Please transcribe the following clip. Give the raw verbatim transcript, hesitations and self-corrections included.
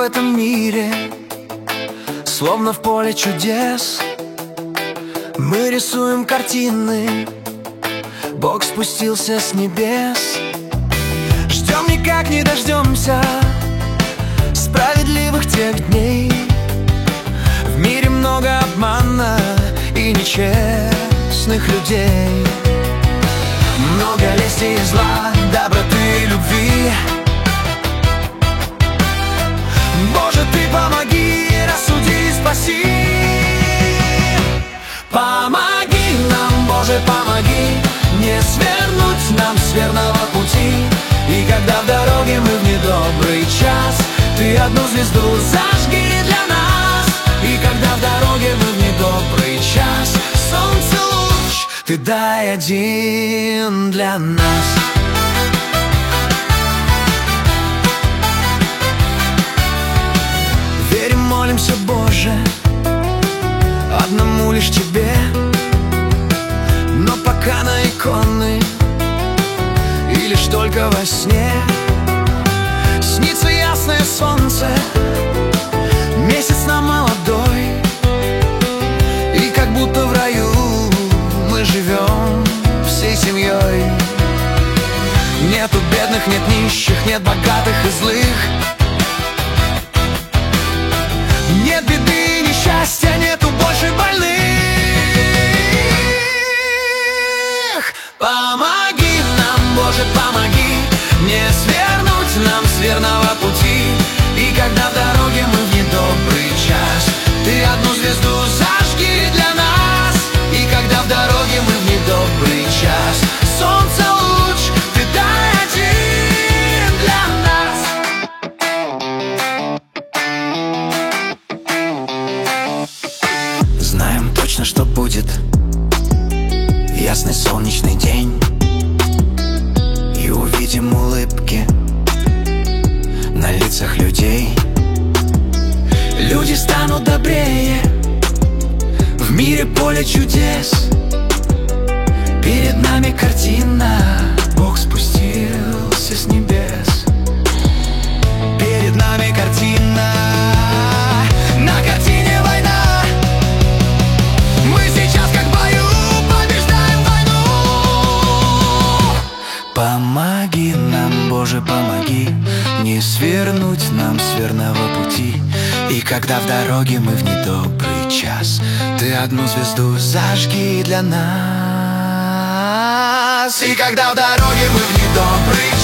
этом мире, словно в поле чудес. Мы рисуем картины, Бог спустился с небес. Ждем, никак не дождемся справедливых тех дней. В мире много обмана и нечестных людей, много лести и зла, доброты и любви. Боже, Ты помоги, рассуди и спаси. Помоги нам, Боже, помоги, не свернуть нам с верного пути. И когда в дороге мы в недобрый час, Ты одну звезду зажги для нас. И когда в дороге мы в недобрый час, солнце луч Ты дай один для нас. Верим, молимся, Боже, одному лишь Тебе. Но пока на иконы и лишь только во сне снится ясное солнце, месяц нам молодой, и как будто в раю мы живем всей семьей. Нету бедных, нет нищих, нет богатых и злых. Нет беды и несчастья, нету больше больных. Помоги нам, Боже, помоги, не свернуть нам с верного пути. И когда в дороге мы в недобрый час, Ты одну звезду зажги для нас. И когда в дороге мы в недобрый час, солнце луч Ты дай один для нас. Знаем точно, что будет ясный солнечный день, и увидим улыбки на лицах людей. Люди станут добрее, в мире поле чудес. Перед нами картина, Бог спустился с небес. Перед нами картина, на картине война. Мы сейчас как в бою побеждаем войну. Помоги нам, Боже, помоги, не свернуть нам с верного пути. И когда в дороге мы в недобрый час, Ты одну звезду зажги для нас. И когда в дороге мы в недобрый